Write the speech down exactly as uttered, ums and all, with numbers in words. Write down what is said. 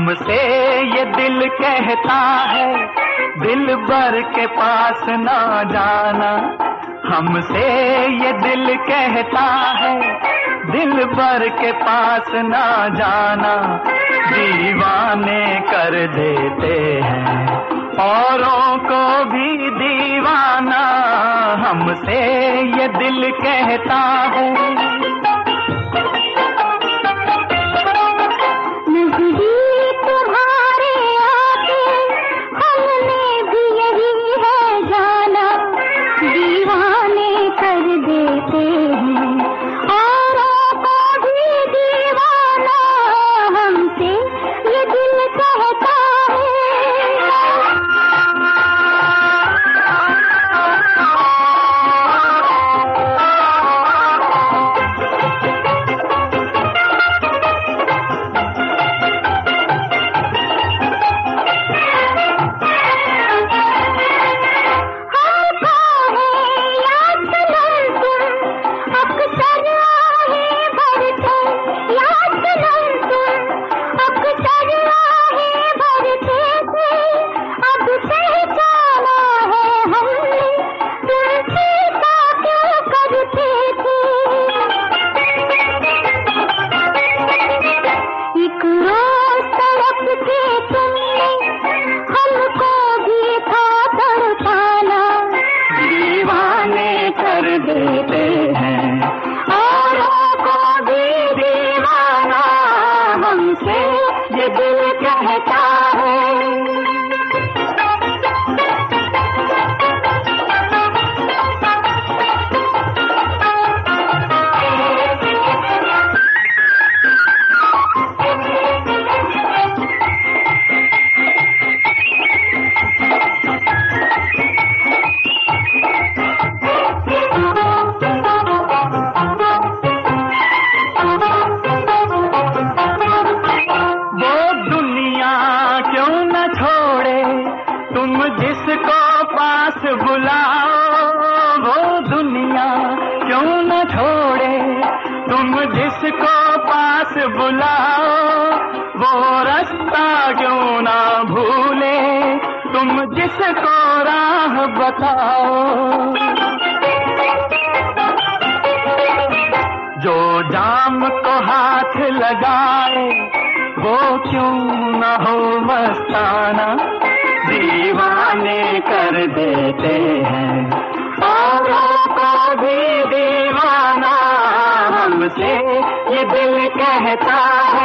हमसे ये दिल कहता है दिल भर के पास ना जाना। हमसे ये दिल कहता है दिल भर के पास ना जाना। दीवाने कर देते हैं औरों को भी दीवाना। हमसे ये दिल कहता है। देते हैं औरों को भी दीवाना। हमसे ये दिल कहता है। जिसको पास बुलाओ वो दुनिया क्यों न छोड़े। तुम जिसको पास बुलाओ वो रास्ता क्यों ना भूले। तुम जिसको राह बताओ जो जाम को हाथ लगाए वो क्यों न हो मस्ताना। दीवाने कर देते हैं औरों को भी दीवाना। हमसे ये दिल कहता है।